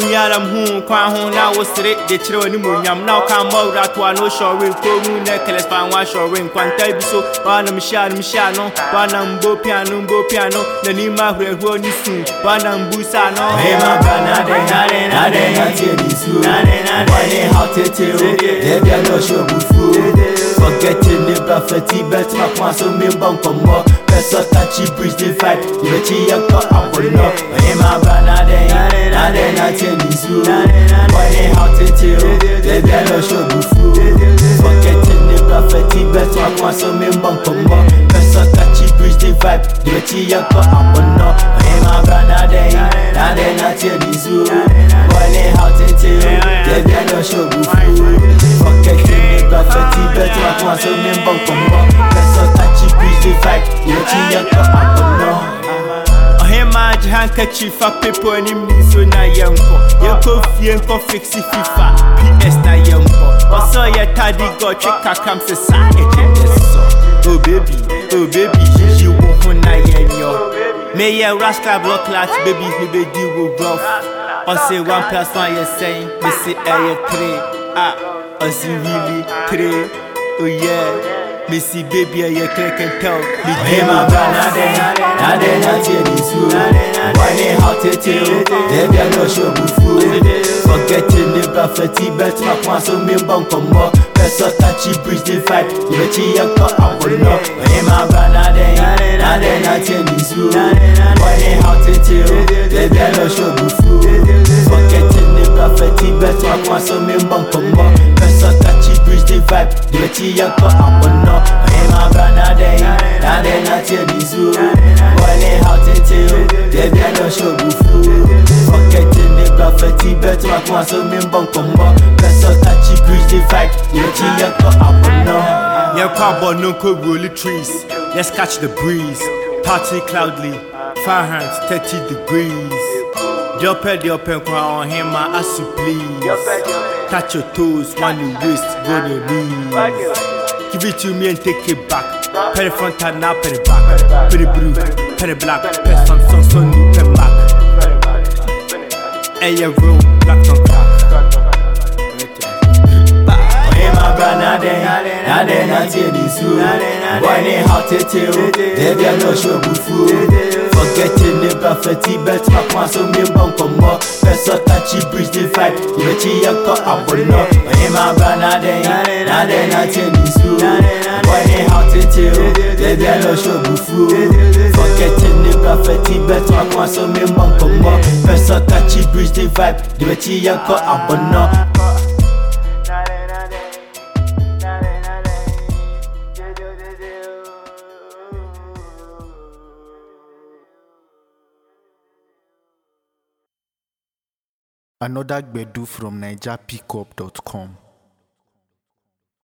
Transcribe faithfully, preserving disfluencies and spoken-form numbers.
me Adam who quan who now was it, the children yam now come out that one no showing, cool necklace, fan one showing, quantity so, one of Michelle Michano, one and bo piano, bo piano, the Nima who is soon, one and Busano. Hey, my brother, they not in this room. Why they how to tell? They be no show before. Forgetting the prophecy, bet my point so me bump come up. Best of touchy bridge the fight. You bet you got up or no. Hey, my brother, they not in this room. Why they how to tell? They be no show before. Forgetting the prophecy, bet my point so me bump come up. Best of touchy bridge the vibe. You bet you got up or no. Hey, my brother, they not in this room. Why they how to tell? They be no show before. Forgetting the prophecy, bet my point so me bump come up. Best of touchy bridge the vibe. You bet you got up or no. Match handkerchief for people and him so na yanko. You coffee and coffee FIFA. P S na yanko. Also ya tadi go check a come se sa oh baby, oh baby, you won't na yanyo. May ya rascal block class baby me be deal with rough. I say one plus one you saying, me say air three. Ah, I see really three. Oh yeah. Me see baby, I click and tell. Hey, my brother, they not in this room. Why they how to tell? They be no show before. Forgetting the prophecy, bet my point so me bump come up. Best of touchy bridge the fight. You bet you got up or no. Hey, my brother, they not in this room. Why they how to tell? They be no show before. Forgetting the prophecy, bet my point so me bump come up. Best of touchy bridge the vibe. You bet you got up or no. Hey, my brother, they not in this room. Why they how to tell? They be no show before. Forgetting the prophecy, bet my point so me bump come up. Best of touchy bridge the vibe. You bet you got up or no. Yeah, cowboy no could roll the trees. Let's catch the breeze. Party cloudly, Fahrenheit thirty degrees. The upper, the upper crown on him, my ass you please. Touch your toes, one you waist, go the knees. Give it to me and take it back. Pay the front and now pay the back. Pay the blue, pay the black. Pay some song, so new, pay back. Hey, yeah, real black on crack. Hey, my brother, they not in this room. Why they how to tell? They be no show before. Forgetting the prophecy, bet my point so me bump come up. Best of touchy bridge the fight. You bet you got up or no. Hey, my brother, they not in this room. Why they how to tell? They be no show before. Forgetting the prophecy, bet my point so me bump come up. Best of touchy bridge the vibe. You bet you got up or no. Another Gbedu from Niger Pickup dot com.